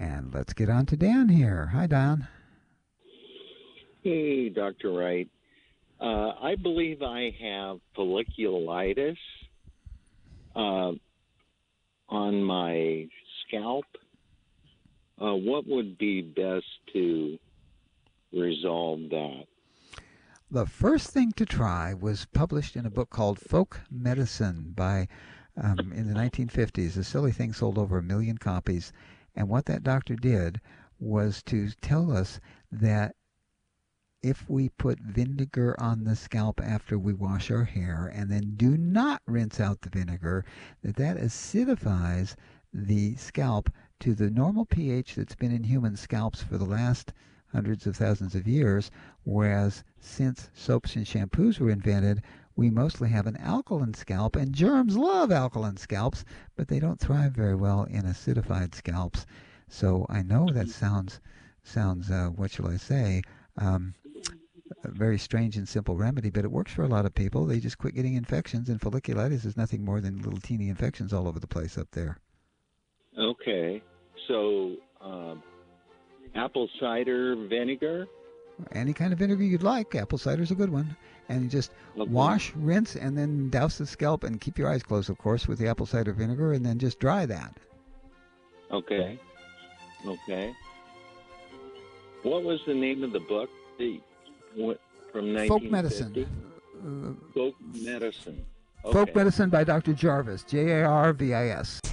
And let's get on to Dan here. Hi, Dan. Hey, Dr. Wright. I believe I have folliculitis on my scalp. What would be best to resolve that? The first thing to try was published in a book called Folk Medicine by in the 1950s. The silly thing sold over 1 million copies. And what that doctor did was to tell us that if we put vinegar on the scalp after we wash our hair and then do not rinse out the vinegar, that acidifies the scalp to the normal pH that's been in human scalps for the last hundreds of thousands of years, whereas since soaps and shampoos were invented, we mostly have an alkaline scalp, and germs love alkaline scalps, but they don't thrive very well in acidified scalps. So I know that sounds what shall I say, a very strange and simple remedy, but it works for a lot of people. They just quit getting infections, and folliculitis is nothing more than little teeny infections all over the place up there. Okay. So, apple cider vinegar? Any kind of vinegar you'd like. Apple cider's a good one. And you just wash, rinse, and then douse the scalp, and keep your eyes closed, of course, with the apple cider vinegar, and then just dry that. Okay. What was the name of the book? From 1950? Folk Medicine. Folk Medicine. Okay. Folk Medicine by Dr. Jarvis, Jarvis.